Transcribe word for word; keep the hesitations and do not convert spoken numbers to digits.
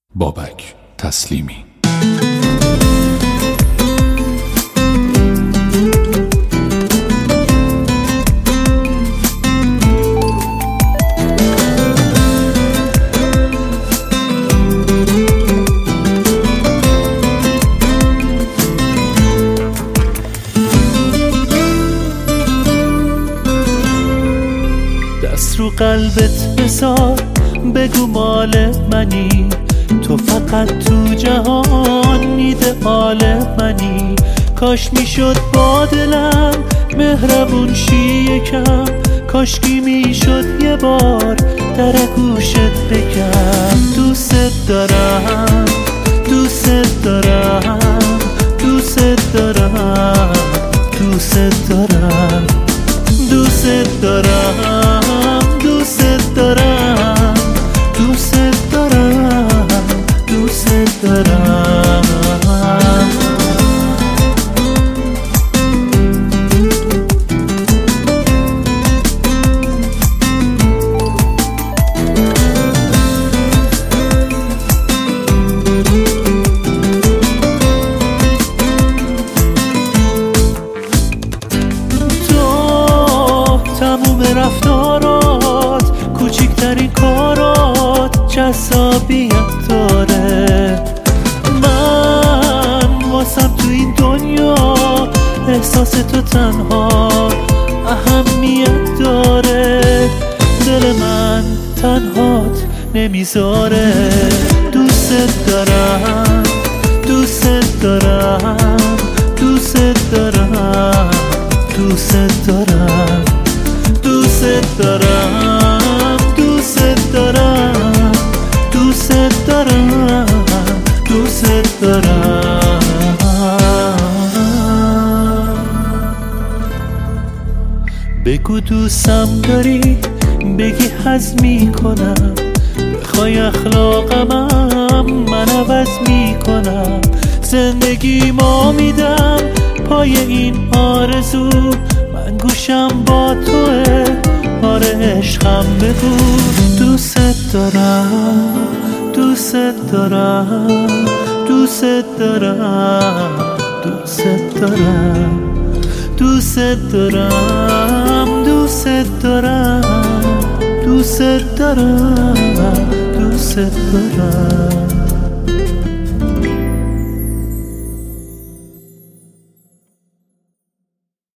بابک تسلیمی. دست رو قلبت بذار، بگو مال منی، تو فقط تو جهان ایدئال منی. کاش میشد با دلم مهربون شی یکم، کاشکی میشد یه بار در گوشت بگم دوست دارم، دوست دارم، دوست دارم، دوست دارم، دوست دارم، دوست دارم، دوست دارم، دوست دارم. تموم رفتارات، کوچکترین کارات جذابیت داره. من واسم تو این دنیا احساس تو تنها اهمیت داره. دل من تنهات نمیذاره. دوست دارم، دوست دارم، دوست دارم، دوست دارم، دوست دارم، دوست دارم، دوست دارم، دوست دارم. بگو دوستم داری، بگی حظ میکنم، بخوای اخلاقمم من عوض میکنم. زندگی ما میدم پای این آرزو، من گوشم با توه، آره عشقم بگو. دوست دارم، دوست دارم، دوست دارم، دوست دارم، دوست دارم، دوست دارم، دوست دارم، دوست دارم.